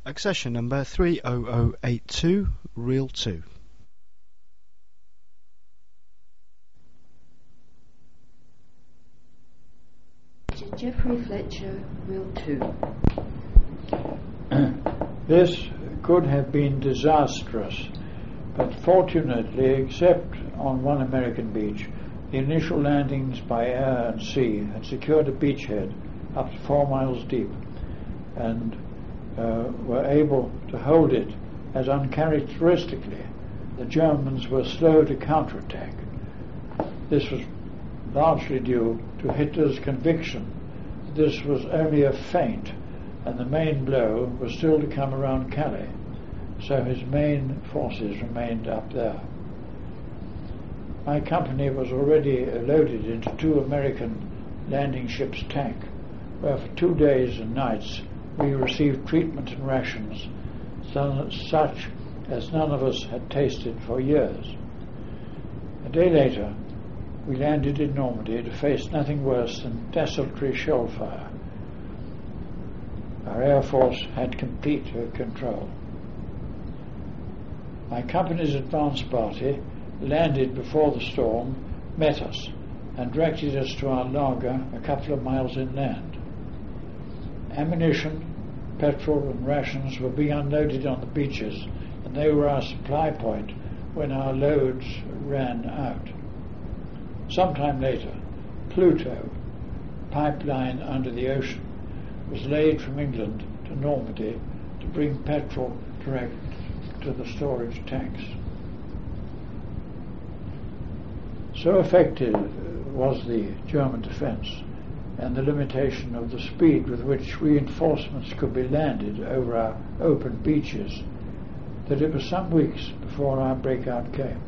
Accession number 30082, Reel 2. Geoffrey Fletcher, Reel 2. This could have been disastrous, but fortunately, except on one American beach, the initial landings by air and sea had secured a beachhead up to 4 miles deep and were able to hold it, as uncharacteristically the Germans were slow to counterattack. This was largely due to Hitler's conviction that this was only a feint and the main blow was still to come around Calais, so his main forces remained up there. My company was already loaded into 2 American landing ships' tank, where for 2 days and nights we received treatment and rations such as none of us had tasted for years. A day later, we landed in Normandy to face nothing worse than desultory shell fire. Our Air Force had complete control. My company's advance party landed before the storm, met us, and directed us to our lager a couple of miles inland. Ammunition, petrol and rations were being unloaded on the beaches, and they were our supply point when our loads ran out. Sometime later, Pluto, pipeline under the ocean, was laid from England to Normandy to bring petrol direct to the storage tanks. So effective was the German defence and the limitation of the speed with which reinforcements could be landed over our open beaches that it was some weeks before our breakout came.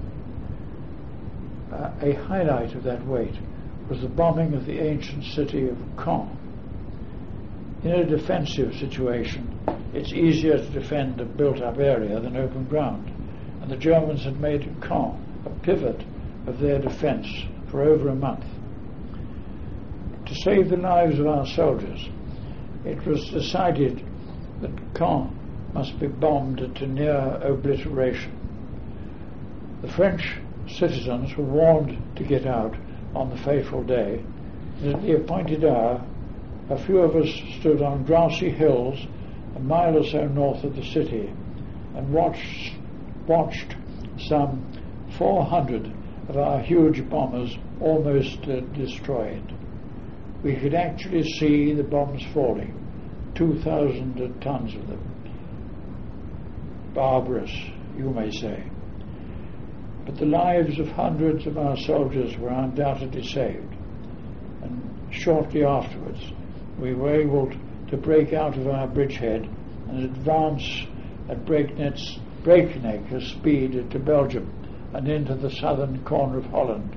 A highlight of that wait was the bombing of the ancient city of Caen. In a defensive situation, it's easier to defend a built-up area than open ground, and the Germans had made Caen a pivot of their defence for over a month. To save the lives of our soldiers, it was decided that Caen must be bombed to near obliteration. The French citizens were warned to get out on the fateful day, and at the appointed hour, a few of us stood on grassy hills a mile or so north of the city and watched some 400 of our huge bombers almost destroyed. We could actually see the bombs falling, 2,000 tons of them. Barbarous, you may say. But the lives of hundreds of our soldiers were undoubtedly saved, and shortly afterwards we were able to break out of our bridgehead and advance at breakneck speed to Belgium and into the southern corner of Holland.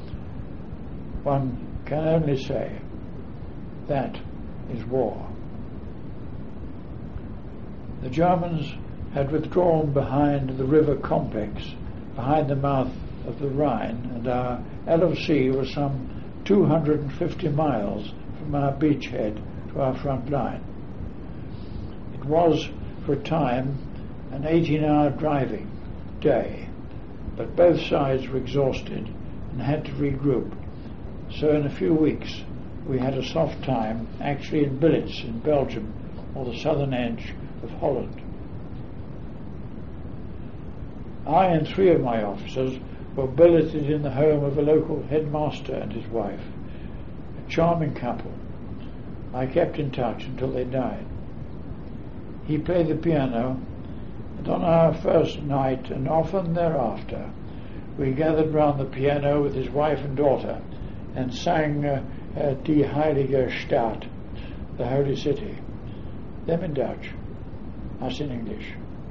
One can only say that is war. The Germans had withdrawn behind the river complex, behind the mouth of the Rhine, and our LFC was some 250 miles from our beachhead to our front line. It was, for a time, an 18-hour driving day, but both sides were exhausted and had to regroup. So in a few weeks we had a soft time, actually in billets in Belgium or the southern edge of Holland. I and 3 of my officers were billeted in the home of a local headmaster and his wife, a charming couple. I kept in touch until they died. He played the piano, and on our first night and often thereafter we gathered round the piano with his wife and daughter and sang Die Heilige Stadt, the Holy City, them in Dutch, us in English.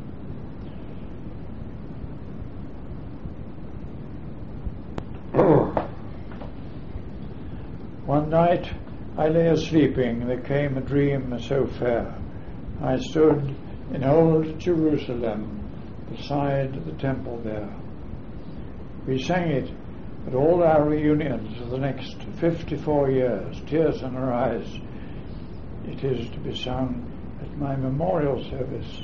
One night I lay a-sleeping, there came a dream so fair. I stood in old Jerusalem, beside the temple there. We sang it at all our reunions for the next 54 years, tears in our eyes. It is to be sung at my memorial service,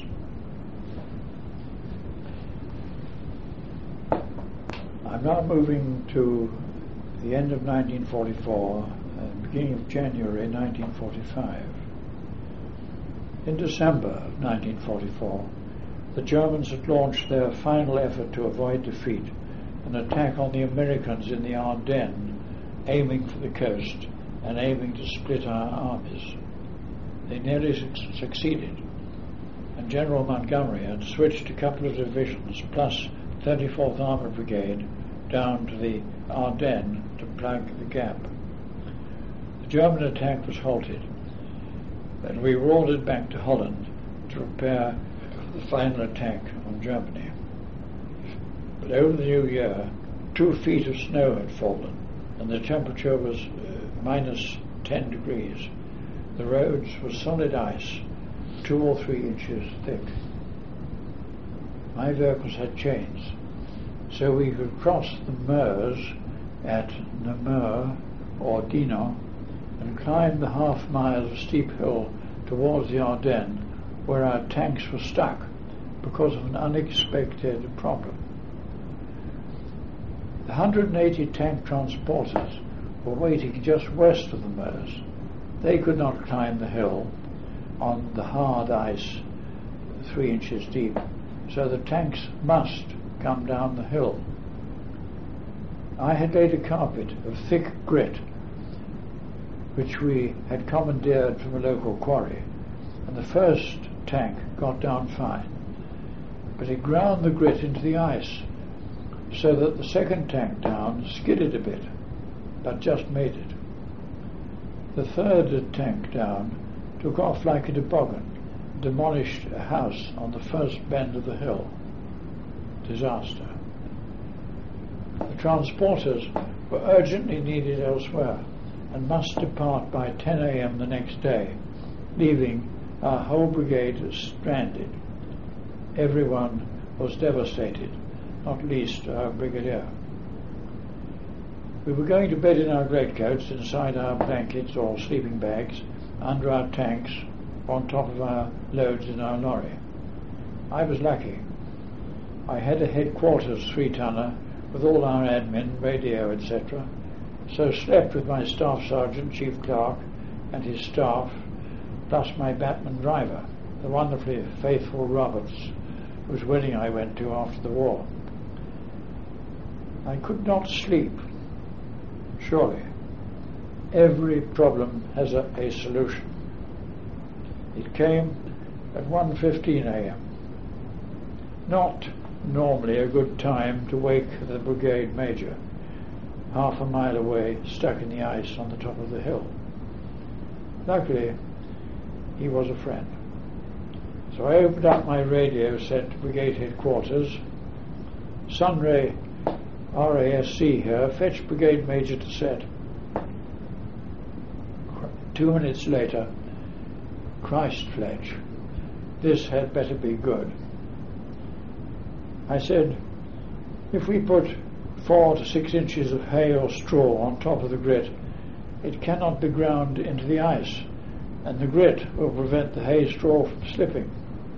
I'm now moving to the end of 1944 and beginning of January 1945. In December of 1944, the Germans had launched their final effort to avoid defeat, an attack on the Americans in the Ardennes, aiming for the coast and aiming to split our armies. They nearly succeeded, and General Montgomery had switched a couple of divisions plus 34th Armoured Brigade down to the Ardennes to plug the gap. The German attack was halted, and we were ordered back to Holland to prepare for the final attack on Germany. But over the new year, 2 feet of snow had fallen, and the temperature was minus 10 degrees. The roads were solid ice, 2 or 3 inches thick. My vehicles had chains, so we could cross the Meuse at Namur or Dinant and climb the half-mile of steep hill towards the Ardennes, where our tanks were stuck because of an unexpected problem. The 180 tank transporters were waiting just west of the Meuse. They could not climb the hill on the hard ice 3 inches deep, so the tanks must come down the hill. I had laid a carpet of thick grit which we had commandeered from a local quarry, and the first tank got down fine, but it ground the grit into the ice so that the second tank down skidded a bit, but just made it. The third tank down took off like a toboggan, demolished a house on the first bend of the hill. Disaster. The transporters were urgently needed elsewhere and must depart by 10 a.m. the next day, leaving our whole brigade stranded. Everyone was devastated, not least our brigadier. We were going to bed in our greatcoats, inside our blankets or sleeping bags, under our tanks, on top of our loads in our lorry. I was lucky. I had a headquarters 3-tonner with all our admin, radio, etc., so slept with my staff sergeant, chief clerk, and his staff, plus my batman driver, the wonderfully faithful Roberts, whose wedding I went to after the war. I could not sleep. Surely, every problem has a solution. It came at 1:15 a.m. Not normally a good time to wake the brigade major, half a mile away, stuck in the ice on the top of the hill. Luckily, he was a friend. So I opened up my radio set to brigade headquarters. Sunray RASC here, fetch brigade major to set. 2 minutes later, Christ, Fletch, this had better be good. I said, if we put 4 to 6 inches of hay or straw on top of the grit, it cannot be ground into the ice, and the grit will prevent the hay straw from slipping.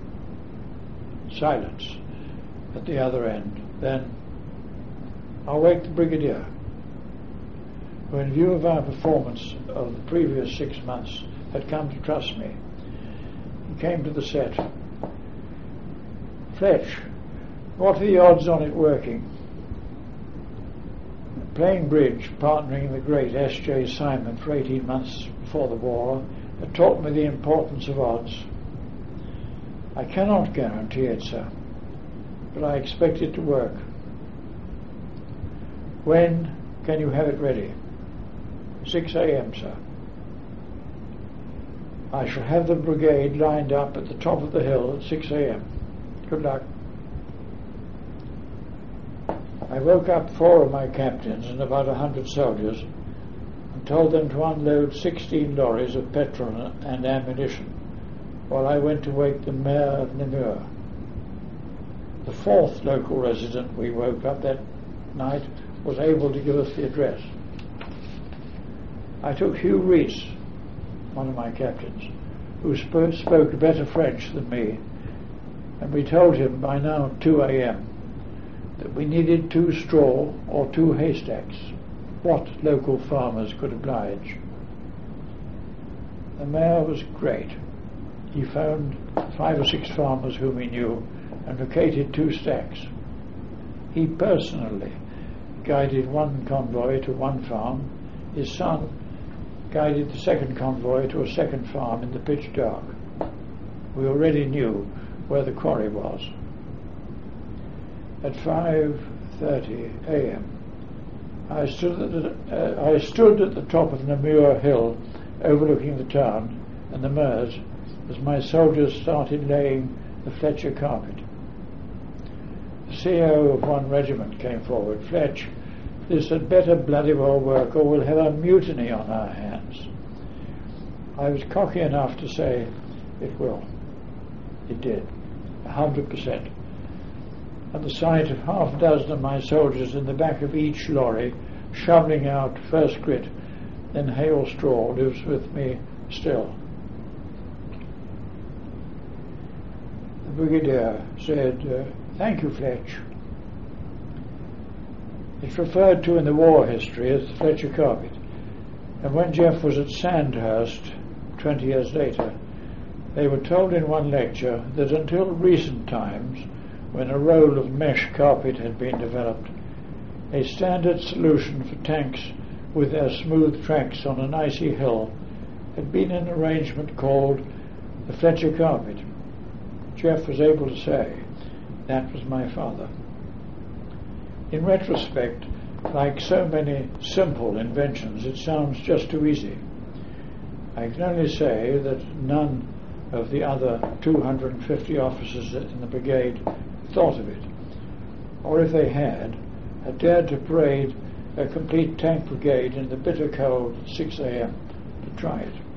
Silence at the other end. Then, I'll wake the brigadier, who in view of our performance of the previous 6 months had come to trust me. He came to the set. Fletch, what are the odds on it working? Playing bridge, partnering the great S.J. Simon for 18 months before the war, had taught me the importance of odds. I cannot guarantee it, sir, but I expect it to work. When can you have it ready? 6 a.m., sir. I shall have the brigade lined up at the top of the hill at 6 a.m. Good luck. I woke up 4 of my captains and about 100 soldiers and told them to unload 16 lorries of petrol and ammunition while I went to wake the mayor of Namur. The 4th local resident we woke up that night was able to give us the address. I took Hugh Rees, one of my captains, who spoke better French than me, and we told him by now 2 a.m. that we needed 2 straw or 2 haystacks. What local farmers could oblige? The mayor was great. He found 5 or 6 farmers whom he knew and vacated 2 stacks. He personally guided 1 convoy to 1 farm. His son guided the 2nd convoy to a 2nd farm in the pitch dark. We already knew where the quarry was. At 5:30 a.m. I stood at the top of Namur Hill overlooking the town and the Meuse as my soldiers started laying the Fletcher carpet. The CO of 1 regiment came forward. "Fletch, this had better bloody well work or we'll have a mutiny on our hands." I was cocky enough to say, "It will." It did, 100%. And the sight of half a dozen of my soldiers in the back of each lorry shoveling out first grit, then hail straw lives with me still. The brigadier said, "Thank you, Fletch." It's referred to in the war history as the Fletcher carpet, and when Jeff was at Sandhurst 20 years later, they were told in one lecture that until recent times, when a roll of mesh carpet had been developed, a standard solution for tanks with their smooth tracks on an icy hill had been an arrangement called the Fletcher carpet. Jeff was able to say, "That was my father." In retrospect, like so many simple inventions, it sounds just too easy. I can only say that none of the other 250 officers in the brigade thought of it, or if they had dared to parade a complete tank brigade in the bitter cold 6 a.m. to try it.